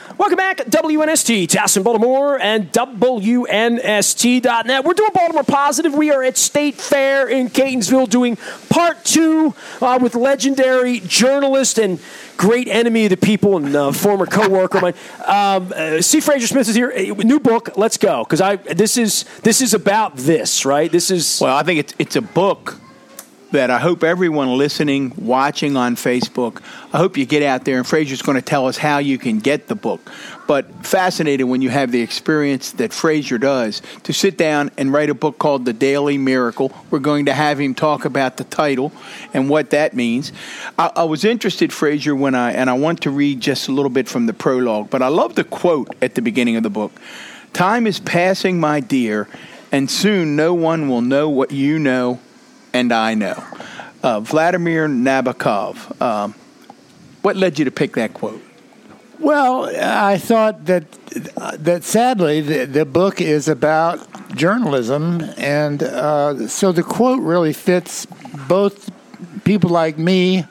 Welcome back, WNST, Towson, Baltimore, and WNST.net. We're doing Baltimore Positive. We are at State Fair in Catonsville doing part 2 with legendary journalist and great enemy of the people and former co-worker of mine. C. Fraser Smith is here. New book. Let's go. Because this is about this, right? Well, I think it's a book that I hope everyone listening, watching on Facebook, I hope you get out there, and Fraser's going to tell us how you can get the book. But fascinating when you have the experience that Fraser does to sit down and write a book called The Daily Miracle. We're going to have him talk about the title and what that means. I was interested, Fraser, and I want to read just a little bit from the prologue, but I love the quote at the beginning of the book. "Time is passing, my dear, and soon no one will know what you know and I know." Vladimir Nabokov. What led you to pick that quote? Well, I thought that sadly the book is about journalism, and so the quote really fits both people like me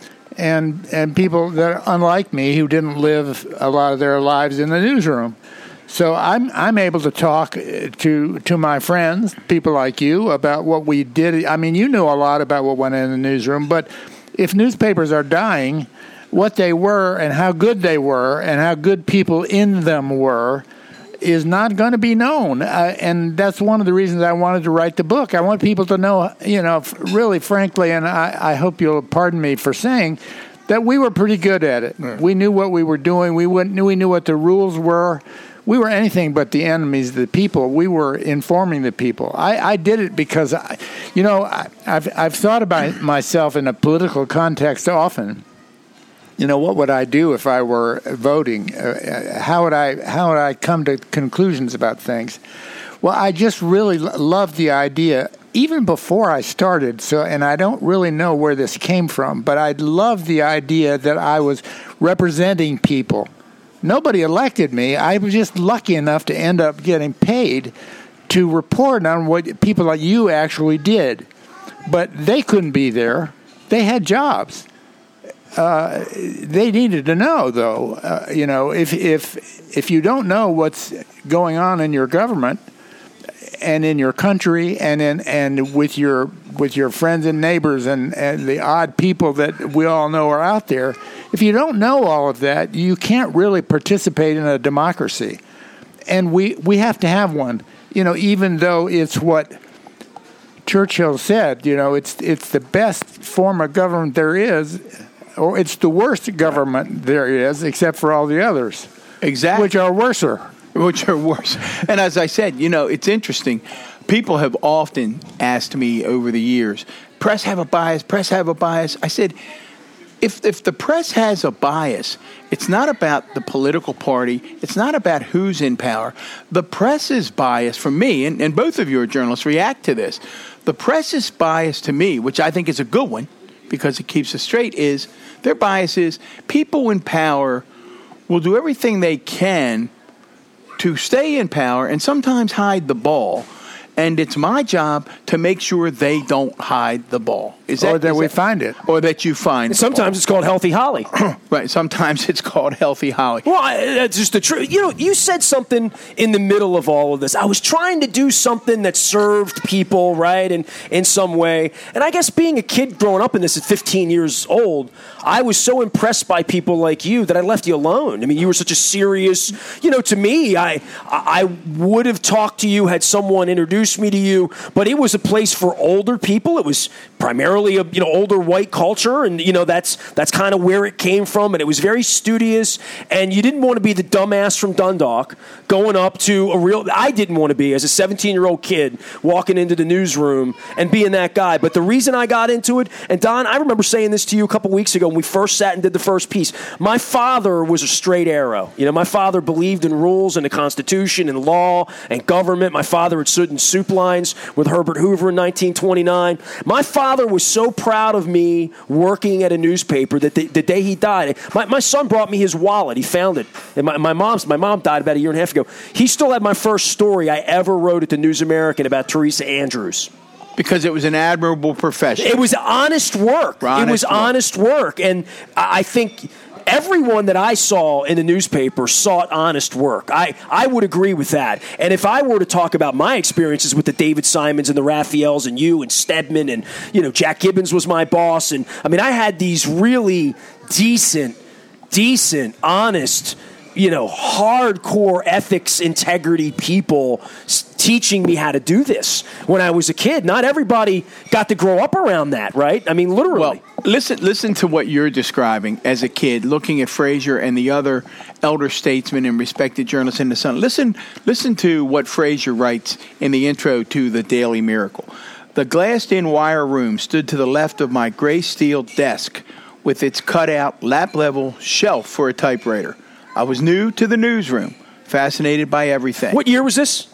and people that are unlike me who didn't live a lot of their lives in the newsroom. So I'm able to talk to my friends, people like you, about what we did. I mean, you know a lot about what went in the newsroom, but if newspapers are dying, what they were and how good they were and how good people in them were is not going to be known. And that's one of the reasons I wanted to write the book. I want people to know, really frankly, and I hope you'll pardon me for saying, that we were pretty good at it. Right. We knew what we were doing. We knew what the rules were. We were anything but the enemies of the people. We were informing the people. I did it because, I've thought about myself in a political context often. What would I do if I were voting? How would I come to conclusions about things? Well, I just really loved the idea, even before I started. And I don't really know where this came from, but I loved the idea that I was representing people. Nobody elected me. I was just lucky enough to end up getting paid to report on what people like you actually did. But they couldn't be there. They had jobs. They needed to know, though. If you don't know what's going on in your government and in your country and with your friends and neighbors and the odd people that we all know are out there, if you don't know all of that, you can't really participate in a democracy. And we have to have one. Even though it's what Churchill said, it's the best form of government there is, or it's the worst government there is, except for all the others. Exactly. Which are worser. And as I said, it's interesting. People have often asked me over the years, press have a bias. I said, if the press has a bias, it's not about the political party. It's not about who's in power. The press's bias, for me, and both of your journalists react to this, the press's bias to me, which I think is a good one, because it keeps us straight, is their bias is people in power will do everything they can to stay in power and sometimes hide the ball. And it's my job to make sure they don't hide the ball. Or that we find it. Or that you find it. Sometimes it's called healthy holly. Right. Sometimes it's called healthy holly. Well, that's just the truth. You said something in the middle of all of this. I was trying to do something that served people, right, and in some way. And I guess being a kid growing up in this at 15 years old, I was so impressed by people like you that I left you alone. I mean, you were such a serious, to me, I would have talked to you had someone introduced me to you, but it was a place for older people. It was primarily a older white culture, and that's kind of where it came from. And it was very studious, and you didn't want to be the dumbass from Dundalk going up to I didn't want to be as a 17-year-old kid walking into the newsroom and being that guy. But the reason I got into it, and Don, I remember saying this to you a couple weeks ago when we first sat and did the first piece. My father was a straight arrow. My father believed in rules and the Constitution and law and government. My father had stood in soup lines with Herbert Hoover in 1929. My father was so proud of me working at a newspaper that the day he died, my son brought me his wallet. He found it. And my mom died about a year and a half ago. He still had my first story I ever wrote at the News American about Teresa Andrews. Because it was an admirable profession. It was honest work. Honest work. And I think everyone that I saw in the newspaper sought honest work. I would agree with that. And if I were to talk about my experiences with the David Simons and the Raphaels and you and Stedman and, Jack Gibbons was my boss. And, I had these really decent, honest, hardcore ethics, integrity people teaching me how to do this when I was a kid. Not everybody got to grow up around that, right? Literally. Well, listen to what you're describing as a kid, looking at Fraser and the other elder statesmen and respected journalists in the Sun. Listen to what Fraser writes in the intro to The Daily Miracle. The glassed-in wire room stood to the left of my gray steel desk with its cutout, lap-level shelf for a typewriter. I was new to the newsroom, fascinated by everything. What year was this?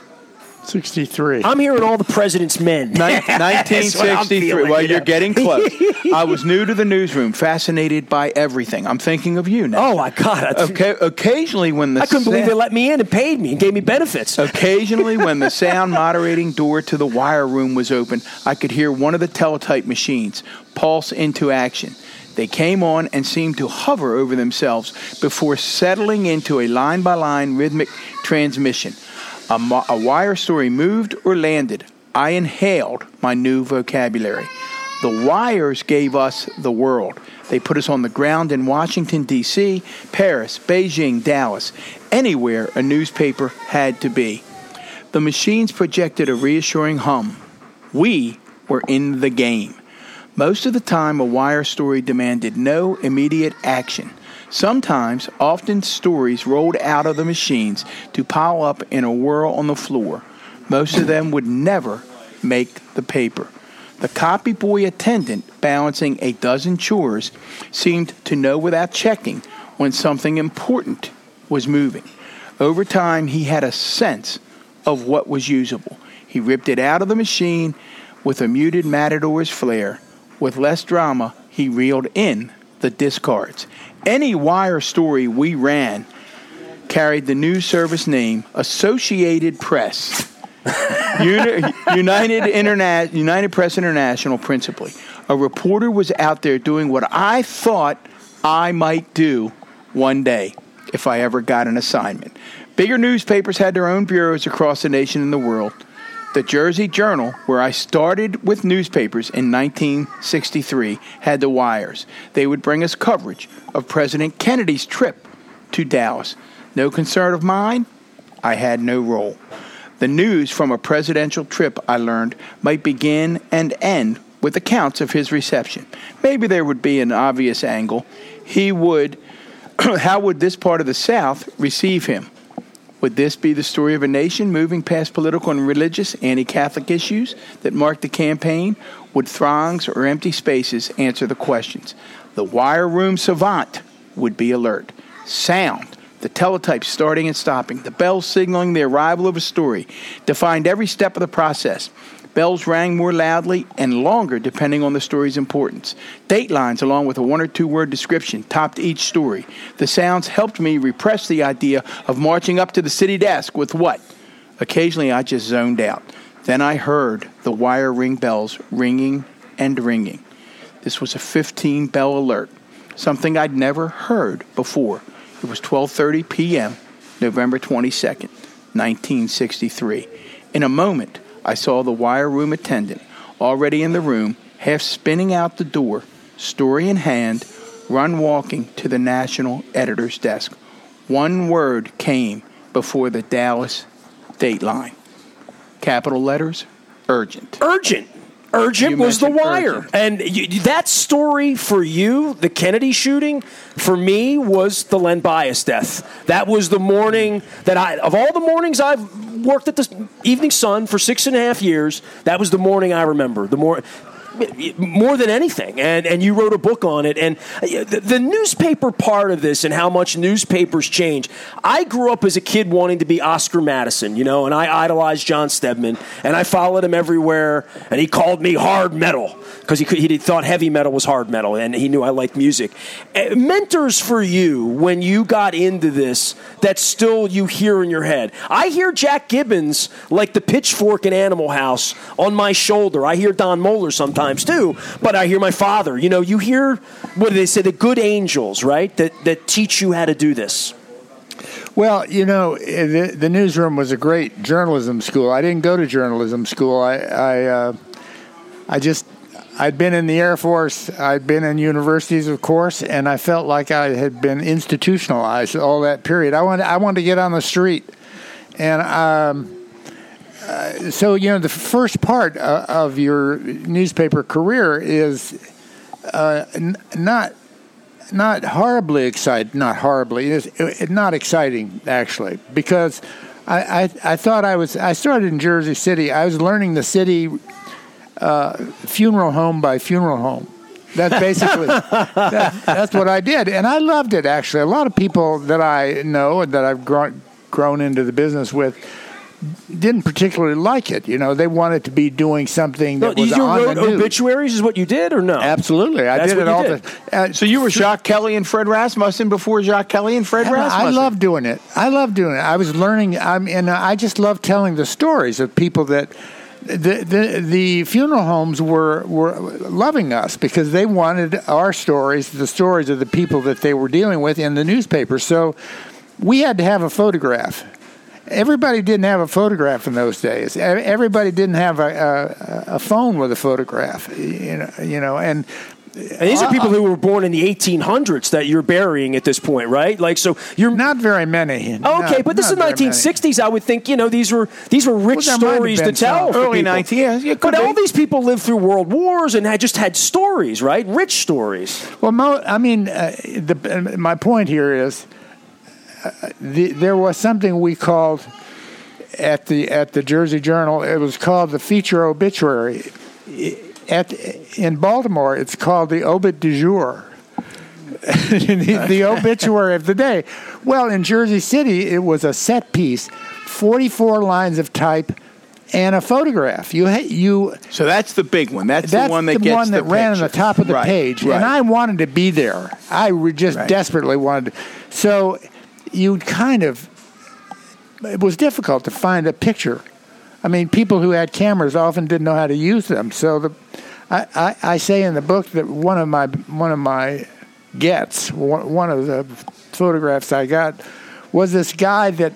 63. I'm hearing all the president's men. 1963. Well, you're getting close. I was new to the newsroom, fascinated by everything. I'm thinking of you now. Oh, my God. Okay, occasionally when I couldn't believe they let me in and paid me and gave me benefits. Occasionally when the sound moderating door to the wire room was open, I could hear one of the teletype machines pulse into action. They came on and seemed to hover over themselves before settling into a line-by-line rhythmic transmission. A wire story moved or landed. I inhaled my new vocabulary. The wires gave us the world. They put us on the ground in Washington, D.C., Paris, Beijing, Dallas, anywhere a newspaper had to be. The machines projected a reassuring hum. We were in the game. Most of the time, a wire story demanded no immediate action. Sometimes, often stories rolled out of the machines to pile up in a whirl on the floor. Most of them would never make the paper. The copy boy attendant, balancing a dozen chores, seemed to know without checking when something important was moving. Over time, he had a sense of what was usable. He ripped it out of the machine with a muted matador's flair. With less drama, he reeled in the discards. Any wire story we ran carried the news service name Associated Press. United Press International, principally. A reporter was out there doing what I thought I might do one day if I ever got an assignment. Bigger newspapers had their own bureaus across the nation and the world. The Jersey Journal, where I started with newspapers in 1963, had the wires. They would bring us coverage of President Kennedy's trip to Dallas. No concern of mine, I had no role. The news from a presidential trip, I learned, might begin and end with accounts of his reception. Maybe there would be an obvious angle. How would this part of the South receive him? Would this be the story of a nation moving past political and religious anti-Catholic issues that marked the campaign? Would throngs or empty spaces answer the questions? The wire room savant would be alert. Sound, the teletype starting and stopping, the bells signaling the arrival of a story, defined every step of the process. Bells rang more loudly and longer depending on the story's importance. Date lines along with a 1 or 2 word description topped each story. The sounds helped me repress the idea of marching up to the city desk with what? Occasionally I just zoned out. Then I heard the wire ring bells ringing and ringing. This was a 15-bell alert, something I'd never heard before. It was 12:30 p.m., November 22nd, 1963. In a moment, I saw the wire room attendant, already in the room, half spinning out the door, story in hand, run walking to the national editor's desk. One word came before the Dallas dateline. Capital letters, urgent. Urgent. Urgent was the wire. Urgent. And that story for you, the Kennedy shooting, for me was the Len Bias death. That was the morning that of all the mornings I've worked at the Evening Sun for 6.5 years, that was the morning I remember. More than anything, and you wrote a book on it, and the newspaper part of this and how much newspapers change. I grew up as a kid wanting to be Oscar Madison, and I idolized John Stedman, and I followed him everywhere, and he called me hard metal because he thought heavy metal was hard metal, and he knew I liked music. Mentors for you when you got into this that still you hear in your head. I hear Jack Gibbons like the pitchfork in Animal House on my shoulder. I hear Don Moeller sometimes times too. But I hear my father. You know, you hear, what do they say, the good angels, right, that teach you how to do this. Well, you know, the newsroom was a great journalism school. I didn't go to journalism school. I'd been in the Air Force. I'd been in universities, of course, and I felt like I had been institutionalized all that period. I wanted to get on the street, and so you know, the first part of your newspaper career is not horribly exciting. Not horribly. It's not exciting actually, because I thought I started in Jersey City. I was learning the city. Funeral home by funeral home. That's basically that's what I did, and I loved it. Actually, a lot of people that I know and that I've grown into the business with didn't particularly like it. You know, they wanted to be doing something that was on the news. You wrote obituaries, is what you did, or no? Absolutely, I did it all. So you were Jacques Kelly and Fred Rasmussen before Jacques Kelly and Fred Rasmussen. I love doing it. I was learning. I just love telling the stories of people that. The funeral homes were loving us because they wanted our stories, the stories of the people that they were dealing with, in the newspaper. So we had to have a photograph. Everybody didn't have a photograph in those days. Everybody didn't have a phone with a photograph. You know, and these are people who were born in the 1800s that you're burying at this point, right? Like, so you're not very many. Okay, but this is 1960s. I would think, you know, these were rich stories to tell. Early 19, yeah. But all these people lived through world wars and had stories, right? Rich stories. Well, my point here is there was something we called at the Jersey Journal. It was called the feature obituary. In Baltimore, it's called the obit du jour, the obituary of the day. Well, in Jersey City, it was a set piece, 44 lines of type, and a photograph. So that's the big one. That's the one that gets the ran on the top of the page, right. And I wanted to be there. I desperately wanted to. So it was difficult to find a picture. I mean, people who had cameras often didn't know how to use them. So I say in the book that one of my gets, one of the photographs I got, was this guy that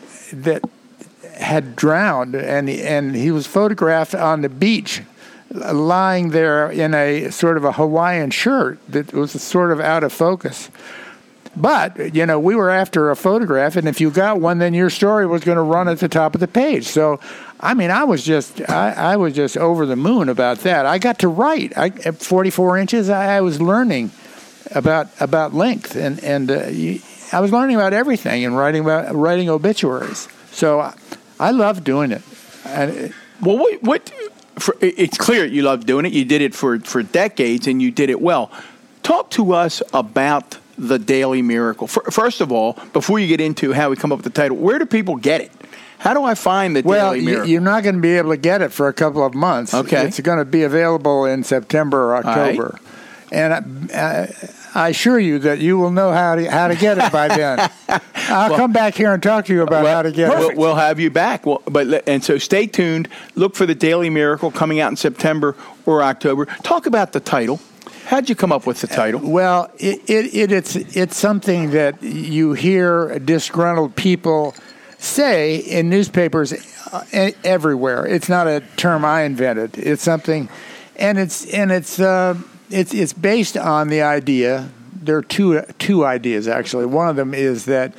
had drowned, and he was photographed on the beach, lying there in a sort of a Hawaiian shirt that was sort of out of focus. But, you know, we were after a photograph, and if you got one, then your story was going to run at the top of the page. So, I mean, I was just over the moon about that. I got to write. At 44 inches, I was learning about length, and I was learning about everything and writing obituaries. So I love doing it. Well, it's clear you love doing it. You did it for decades, and you did it well. Talk to us about the Daily Miracle. First of all, before you get into how we come up with the title, where do people get it? How do I find the Daily Miracle? Well, you're not going to be able to get it for a couple of months. Okay. It's going to be available in September or October. Right. And I assure you that you will know how to get it by then. I'll come back here and talk to you about how to get it. We'll have you back. And so stay tuned. Look for the Daily Miracle coming out in September or October. Talk about the title. How'd you come up with the title? Well, it's something that you hear disgruntled people say in newspapers everywhere. It's not a term I invented. It's something, and it's based on the idea. There are two ideas actually. One of them is that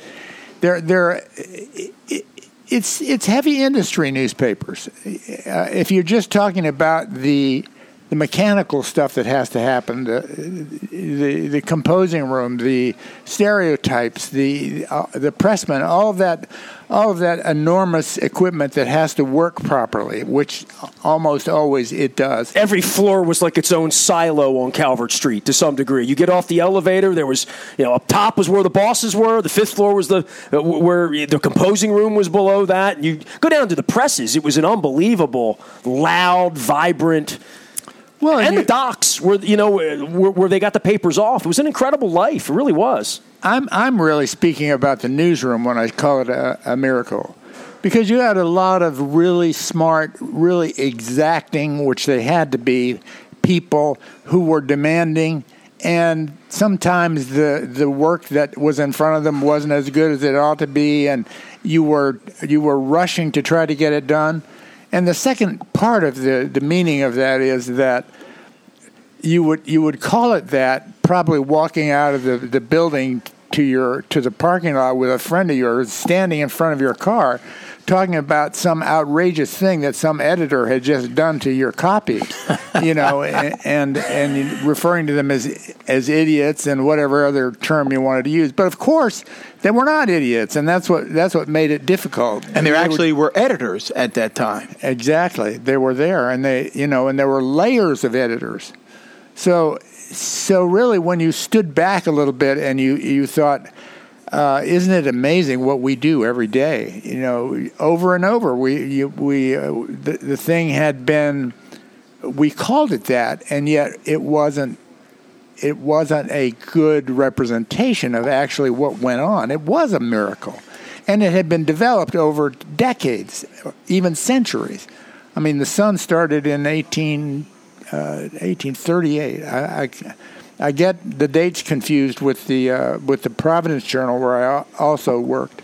it's heavy industry newspapers. If you're just talking about the mechanical stuff that has to happen, the composing room, the stereotypes, the pressman, all of that enormous equipment that has to work properly, which almost always it does. Every floor was like its own silo on Calvert Street to some degree. You get off the elevator, there was, up top was where the bosses were. The fifth floor was where the composing room was below that. And you go down to the presses. It was an unbelievable, loud, vibrant. Well, and the docks where they got the papers off. It was an incredible life. It really was. I'm really speaking about the newsroom when I call it a miracle, because you had a lot of really smart, really exacting, which they had to be, people who were demanding, and sometimes the work that was in front of them wasn't as good as it ought to be, and you were rushing to try to get it done. And the second part of the meaning of that is that you would call it that probably walking out of the building to the parking lot with a friend of yours standing in front of your car, talking about some outrageous thing that some editor had just done to your copy, and referring to them as idiots and whatever other term you wanted to use. But of course, they were not idiots, and that's what made it difficult. And there actually were editors at that time. Exactly, they were there, and and there were layers of editors. So really, when you stood back a little bit and you thought, isn't it amazing what we do every day? Over and over, the thing had been, we called it that, and yet it wasn't a good representation of actually what went on. It was a miracle, and it had been developed over decades, even centuries. I mean, the Sun started in 1838. I get the dates confused with the Providence Journal, where I also worked.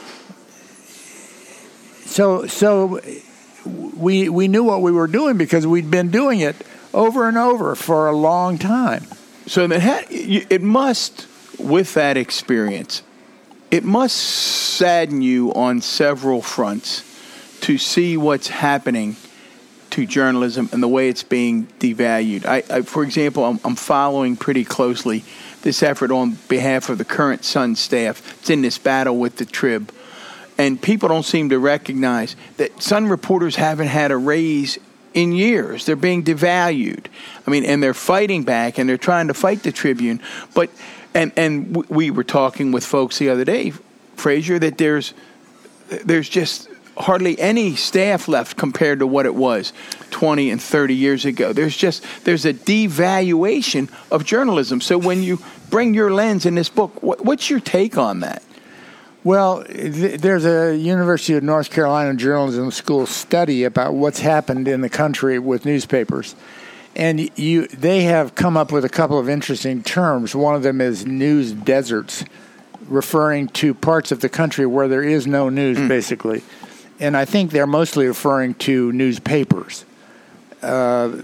So we knew what we were doing because we'd been doing it over and over for a long time. So it must, with that experience, it must sadden you on several fronts to see what's happening to journalism and the way it's being devalued. I for example, I'm following pretty closely this effort on behalf of the current Sun staff. It's in this battle with the Trib. And people don't seem to recognize that Sun reporters haven't had a raise in years. They're being devalued. I mean, and they're fighting back, and they're trying to fight the Tribune. But and we were talking with folks the other day, Fraser, that there's just hardly any staff left compared to what it was 20 and 30 years ago. There's a devaluation of journalism. So when you bring your lens in this book, what's your take on that? Well, there's a University of North Carolina Journalism School study about what's happened in the country with newspapers. And they have come up with a couple of interesting terms. One of them is news deserts, referring to parts of the country where there is no news, basically. And I think they're mostly referring to newspapers. But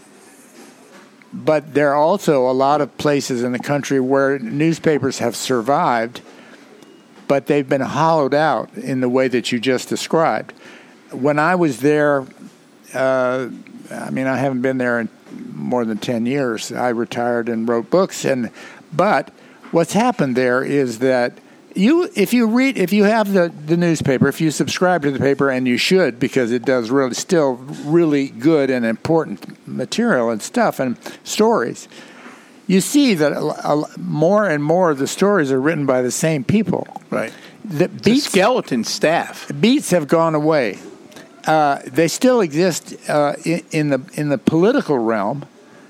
there are also a lot of places in the country where newspapers have survived, but they've been hollowed out in the way that you just described. When I was there, I haven't been there in more than 10 years. I retired and wrote books. But what's happened there is that if you have the newspaper, if you subscribe to the paper, and you should, because it does really good and important material and stuff and stories, you see that more and more of the stories are written by the same people. Right. The skeleton staff. Beats have gone away. They still exist in the political realm.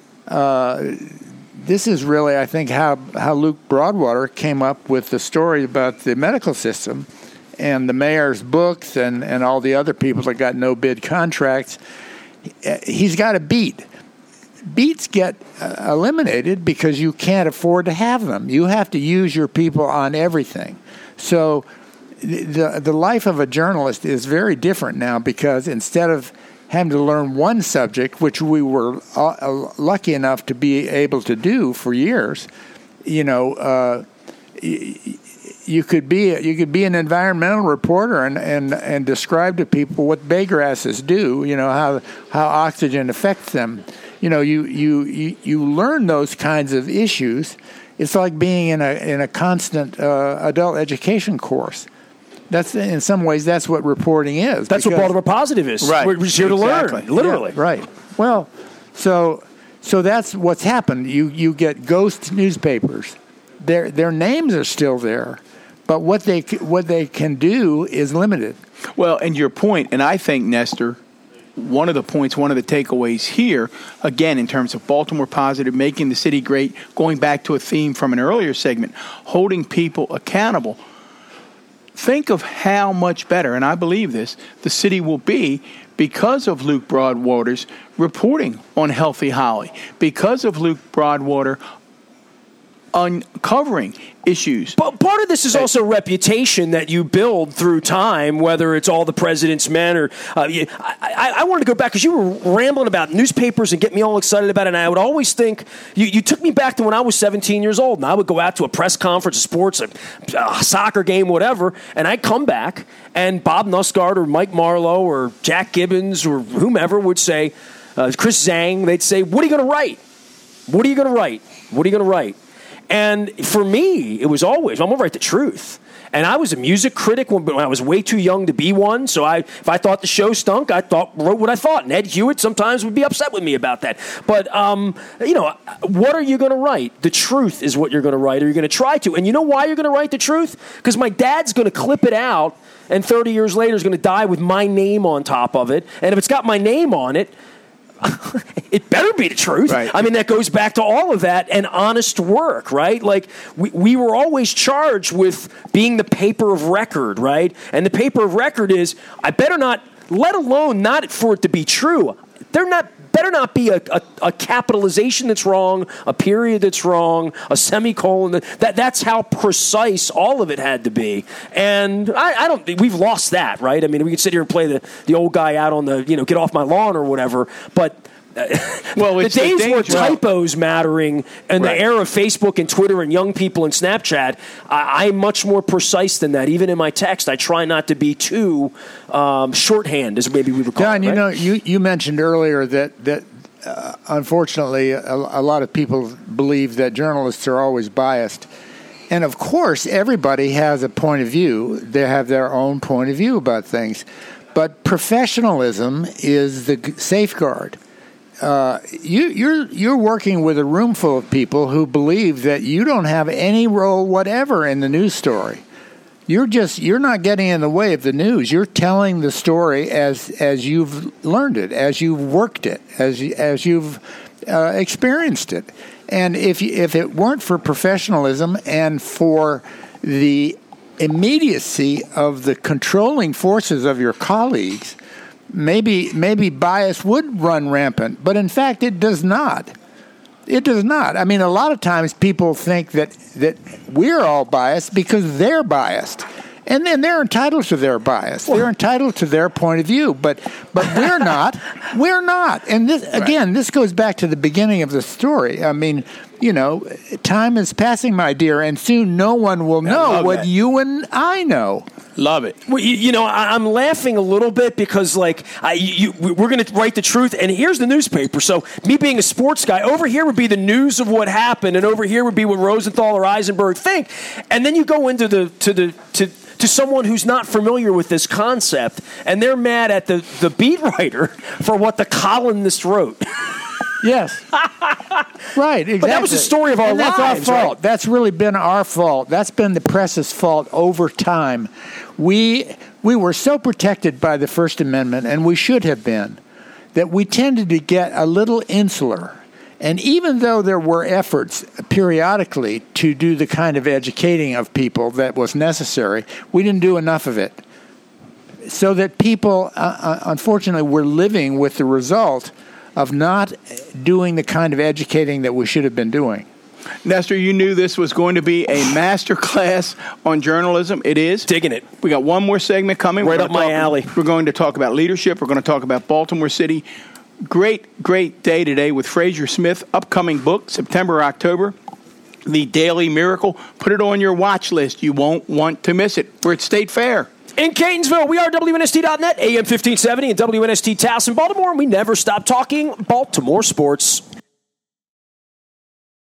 This is really, I think, how Luke Broadwater came up with the story about the medical system and the mayor's books and all the other people that got no-bid contracts. He's got a beat. Beats get eliminated because you can't afford to have them. You have to use your people on everything. So the life of a journalist is very different now, because instead of having to learn one subject, which we were lucky enough to be able to do for years, you could be an environmental reporter and describe to people what bay grasses do, how oxygen affects them. You learn those kinds of issues. It's like being in a constant adult education course. That's, in some ways, that's what reporting is. That's what Baltimore Positive is. Right. We're here to learn, literally. Yeah, right. Well, so that's what's happened. You get ghost newspapers. Their names are still there, but what they can do is limited. Well, and your point, and I think, Nestor, one of the takeaways here, again, in terms of Baltimore Positive, making the city great, going back to a theme from an earlier segment, holding people accountable. think of how much better, and I believe this, the city will be because of Luke Broadwater's reporting on Healthy Holly, because of Luke Broadwater uncovering issues. But part of this is also reputation that you build through time, whether it's All the President's Men or I wanted to go back because you were rambling about newspapers and get me all excited about it. And I would always think you took me back to when I was 17 years old, and I would go out to a press conference, a sports, a soccer game, whatever, and I'd come back and Bob Nusgard or Mike Marlowe or Jack Gibbons or whomever would say, Chris Zhang, they'd say, "What are you going to write? What are you going to write? What are you going to write?" And for me, it was always, I'm going to write the truth. And I was a music critic when I was way too young to be one. So if I thought the show stunk, wrote what I thought. And Ed Hewitt sometimes would be upset with me about that. But, what are you going to write? The truth is what you're going to write, or you're going to try to. And you know why you're going to write the truth? Because my dad's going to clip it out, and 30 years later is going to die with my name on top of it. And if it's got my name on it, it better be the truth. Right. I mean, that goes back to all of that and honest work, right? Like, we were always charged with being the paper of record, right? And the paper of record is, I better not, let alone not for it to be true, better not be a capitalization that's wrong, a period that's wrong, a semicolon. That's how precise all of it had to be. And I don't think we've lost that, right? I mean, we could sit here and play the old guy out on the, get off my lawn or whatever, but well, the days where typos mattering and right. The era of Facebook and Twitter and young people and Snapchat, I'm much more precise than that. Even in my text, I try not to be too shorthand, as maybe we would call John, it. Right? you mentioned earlier that unfortunately a lot of people believe that journalists are always biased. And of course, everybody has a point of view. They have their own point of view about things. But professionalism is the safeguard. You're working with a room full of people who believe that you don't have any role whatever in the news story. You're not getting in the way of the news. You're telling the story as you've learned it, as you've worked it, as you've experienced it. And if it weren't for professionalism and for the immediacy of the controlling forces of your colleagues, maybe bias would run rampant, but in fact it does not. It does not. I mean, a lot of times people think that we're all biased because they're biased. And then they're entitled to their bias. They're entitled to their point of view, but we're not. We're not. And this, again, this goes back to the beginning of the story. I mean, time is passing, my dear, and soon no one will know what you and I know. Love it. Well, I'm laughing a little bit because, we're going to write the truth, and here's the newspaper. So, me being a sports guy, over here would be the news of what happened, and over here would be what Rosenthal or Eisenberg think. And then you go into to someone who's not familiar with this concept, and they're mad at the beat writer for what the columnist wrote. Yes. Right, exactly. But that was the story of our lives. That's our fault. Right? That's really been our fault. That's been the press's fault over time. We were so protected by the First Amendment, and we should have been, that we tended to get a little insular. And even though there were efforts periodically to do the kind of educating of people that was necessary, we didn't do enough of it. So that people, unfortunately, were living with the result of not doing the kind of educating that we should have been doing. Nestor, you knew this was going to be a master class on journalism. It is. Digging it. We got one more segment coming. Right up my alley. We're going to talk about leadership. We're going to talk about Baltimore City. Great day today with Fraser Smith. Upcoming book, September, October. The Daily Miracle. Put it on your watch list. You won't want to miss it. We're at State Fair. In Catonsville, we are WNST.net, AM 1570, and WNST Towson, Baltimore, and we never stop talking Baltimore sports.